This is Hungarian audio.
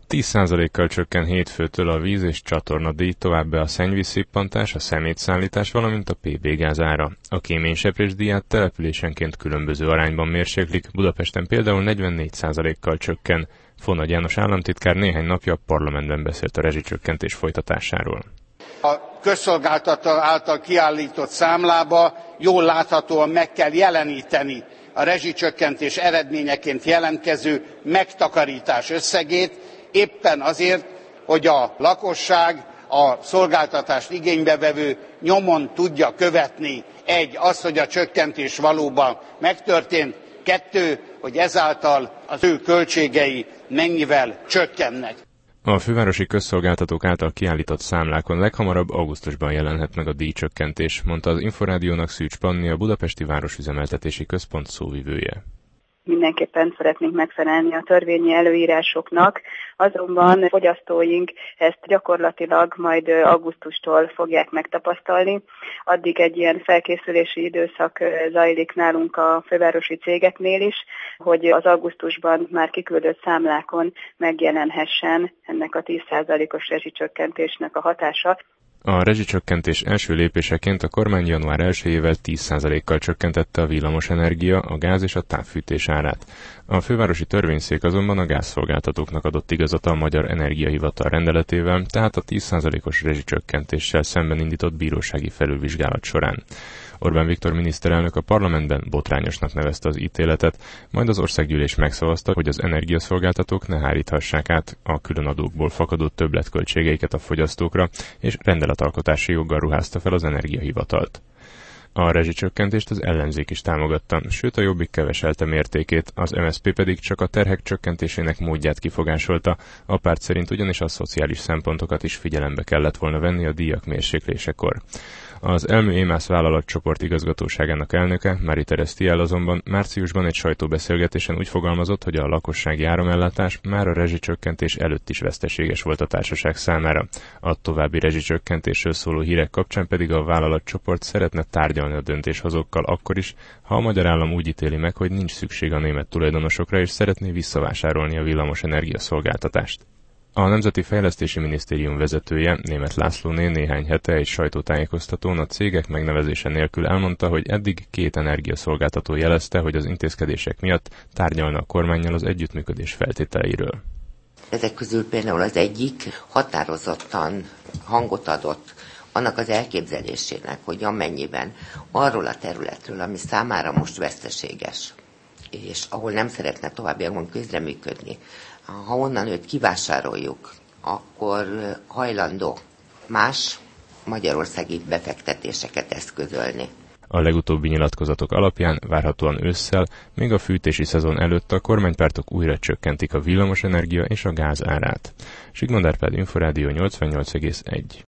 10%-kal csökken hétfőtől a víz- és csatornadíj, továbbá a szennyvízszippantás, a szemétszállítás, valamint a PB gáz ára. A kéményseprés díját településenként különböző arányban mérséklik, Budapesten például 44%-kal csökken. Fonagy János államtitkár néhány napja a parlamentben beszélt a rezsicsökkentés folytatásáról. A közszolgáltató által kiállított számlába jól láthatóan meg kell jeleníteni a rezsicsökkentés eredményeként jelentkező megtakarítás összegét, éppen azért, hogy a lakosság, a szolgáltatást igénybe vevő nyomon tudja követni azt, hogy a csökkentés valóban megtörtént, hogy ezáltal az ő költségei mennyivel csökkennek. A fővárosi közszolgáltatók által kiállított számlákon leghamarabb augusztusban jelenhet meg a díjcsökkentés, mondta az Inforádiónak Szűcs Panni, a Budapesti Városüzemeltetési Központ szóvivője. Mindenképpen szeretnénk megfelelni a törvényi előírásoknak, azonban fogyasztóink ezt gyakorlatilag majd augusztustól fogják megtapasztalni. Addig egy ilyen felkészülési időszak zajlik nálunk a fővárosi cégeknél is, hogy az augusztusban már kiküldött számlákon megjelenhessen ennek a 10%-os rezsicsökkentésnek a hatása. A rezsicsökkentés első lépéseként a kormány január 1-ével 10%-kal csökkentette a villamosenergia, a gáz és a távfűtés árát. A fővárosi törvényszék azonban a gázszolgáltatóknak adott igazat a Magyar Energiahivatal rendeletével, tehát a 10%-os rezsicsökkentéssel szemben indított bírósági felülvizsgálat során. Orbán Viktor miniszterelnök a parlamentben botrányosnak nevezte az ítéletet, majd az országgyűlés megszavazta, hogy az energiaszolgáltatók ne háríthassák át a különadókból fakadó többletköltségeiket a fogyasztókra, és rendeletalkotási joggal ruházta fel az Energiahivatalt. A rezsicsökkentést az ellenzék is támogatta, sőt a Jobbik keveselte mértékét, az MSZP pedig csak a terhek csökkentésének módját kifogásolta, a párt szerint ugyanis a szociális szempontokat is figyelembe kellett volna venni a díjak mérséklésekor. Az Elmű Émász vállalatcsoport igazgatóságának elnöke, Mári Teresztiel azonban márciusban egy sajtóbeszélgetésen úgy fogalmazott, hogy a lakossági áramellátás már a rezsicsökkentés előtt is veszteséges volt a társaság számára. A további rezsicsökkentésről szóló hírek kapcsán pedig a vállalatcsoport szeretne tárgyalni a döntéshozókkal akkor is, ha a magyar állam úgy ítéli meg, hogy nincs szükség a német tulajdonosokra és szeretné visszavásárolni a villamosenergia szolgáltatást. A Nemzeti Fejlesztési Minisztérium vezetője, Németh Lászlóné néhány hete egy sajtótájékoztatón a cégek megnevezése nélkül elmondta, hogy eddig 2 energiaszolgáltató jelezte, hogy az intézkedések miatt tárgyalna a kormánnyal az együttműködés feltételeiről. Ezek közül például az egyik határozottan hangot adott annak az elképzelésének, hogy amennyiben arról a területről, ami számára most veszteséges, és ahol nem szeretne továbbiakban közreműködni, ha onnan őt kivásároljuk, akkor hajlandó más magyarországi befektetéseket eszközölni. A legutóbbi nyilatkozatok alapján várhatóan ősszel, még a fűtési szezon előtt a kormánypártok újra csökkentik a villamosenergia és a gáz árát. Zsigmond Árpád, Inforádió 88,1.